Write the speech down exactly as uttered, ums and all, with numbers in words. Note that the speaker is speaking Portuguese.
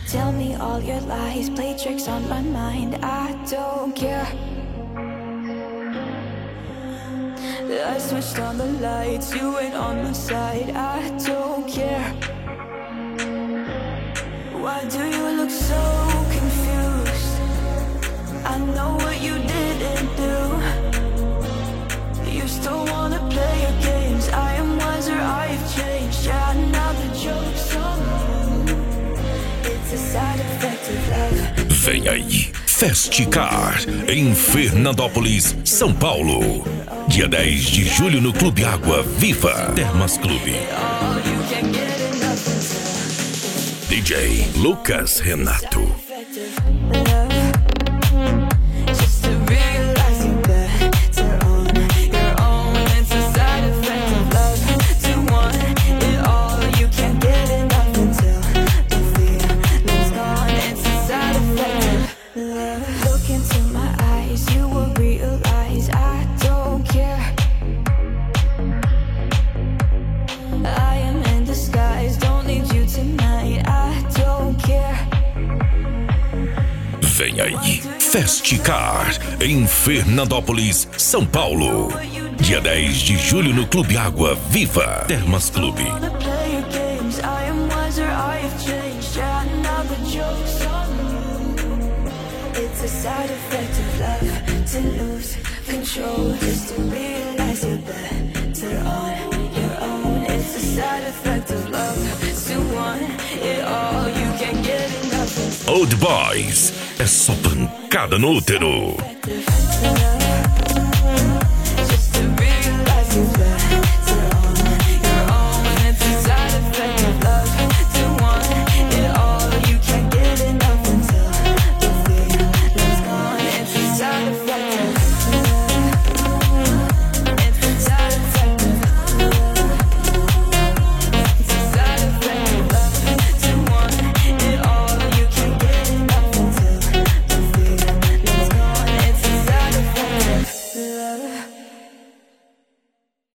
Tell me all your lies, play tricks on my mind. I don't care. I switched on the lights, you ain't on my side. I don't care. Why do you look so confused? I know what you didn't do. You still wanna play your games. I am wiser, I've changed. Yeah, now the joke's on you. It's a side effect of love. Vem aí, Festicar, em Fernandópolis, São Paulo. Dia dez de julho no Clube Água Viva, Termas Clube. D J Lucas Renato. Vem aí, Festicar, em Fernandópolis, São Paulo. Dia dez de julho no Clube Água Viva, Termas Clube. Old Boys, é só pancada no útero.